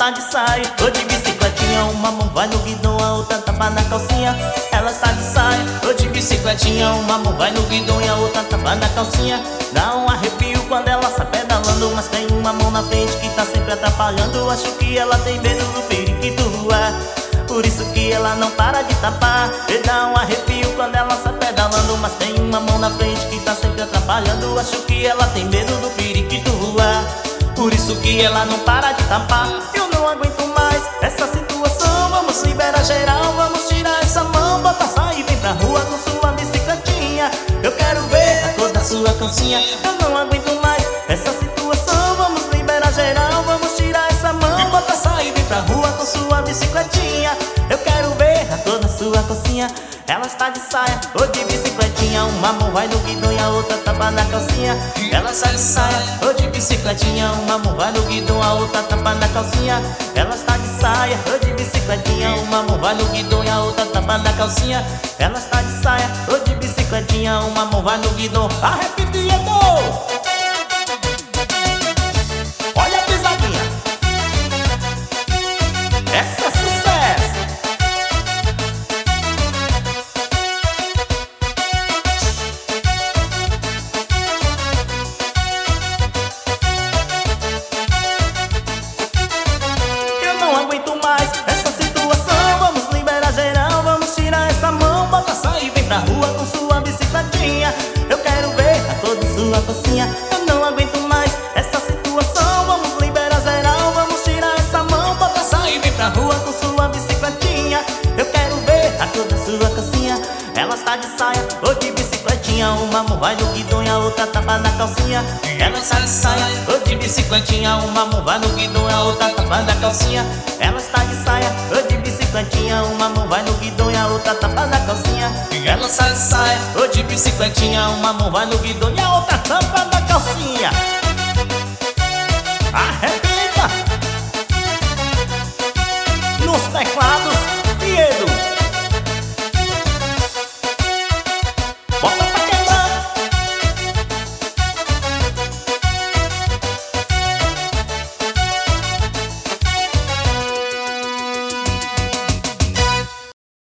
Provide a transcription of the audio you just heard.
está de saia ou de bicicletinha, uma mão vai no guidão, a outra tapa na calcinha. Ela está de saia ou de bicicletinha, uma mão vai no guidão e a outra tapa na calcinha. Dá um arrepio quando ela sai pedalando, mas tem uma mão na frente que tá sempre atrapalhando. Acho que ela tem medo do periquito voar, por isso que ela não para de tapar. E dá um arrepio quando ela sai pedalando, mas tem uma mão na frente que tá sempre atrapalhando. Acho que ela tem medo do periquito voar, por isso que ela não para de tapar. Eu não aguento mais essa situação, vamos liberar geral, vamos tirar essa mão, bota sair e vem pra rua com sua bicicletinha. Eu quero ver a cor da sua calcinha. Eu não aguento mais essa situação, vamos liberar geral, vamos tirar essa mão, bota sair e vem pra rua com sua bicicletinha. Eu quero ver a cor da sua calcinha. Ela está de saia ou de bicicletinha, uma mão vai no guidão e a outra tapa na calcinha. Ela está de saia ou de bicicletinha, uma mão vai no guidão, a outra tapa na calcinha. Ela está de saia ou de bicicletinha, uma mão vai no guidão e a outra tapa na calcinha. Ela está de saia ou de bicicletinha, uma mão vai no guidão. Arrepiando! Olha a pisadinha, essa é sucesso. Essa situação, vamos liberar geral, vamos tirar essa mão, bota sair e vem pra rua com sua bicicletinha. Eu quero ver a cor da sua calcinha. Eu não aguento mais essa situação, vamos liberar geral, vamos tirar essa mão, bota sair e vem pra rua com sua bicicletinha. Eu quero ver a cor da sua calcinha. Ela está de saia ou de bicicletinha, uma mão vai no guidão e a outra tapa na calcinha. Ela está de saia ou de bicicletinha, uma mão vai no guidão e a outra tapa na calcinha. Ela está de saia ou de bicicletinha, uma mão vai no guidão e a outra tapa na calcinha. Ela está de saia ou de bicicletinha, uma mão vai no guidão e a outra tapa na calcinha. Arrebenta nos teclados.